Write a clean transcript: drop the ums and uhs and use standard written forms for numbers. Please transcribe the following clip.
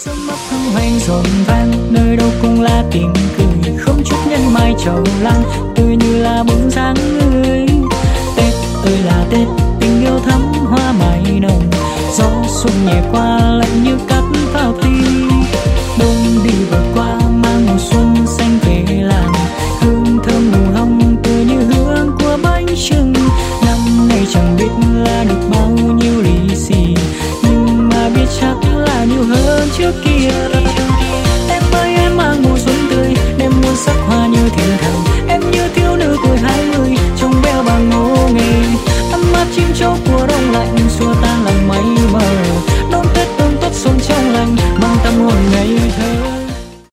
sớm mất hân hoan rộn vang, nơi đâu cũng là tiếng cười, không chút nhân mai trầu lan, tươi như là bóng dáng người. Tết ơi là Tết, tình yêu thắm hoa mài nồng, gió xuân nhẹ qua lạnh như cắt phao thi. Đông đi vừa qua mang mùa xuân xanh về làng, hương thơm nụ hồng tươi như hương của bánh chưng. Năm nay chẳng biết là được bao nhiêu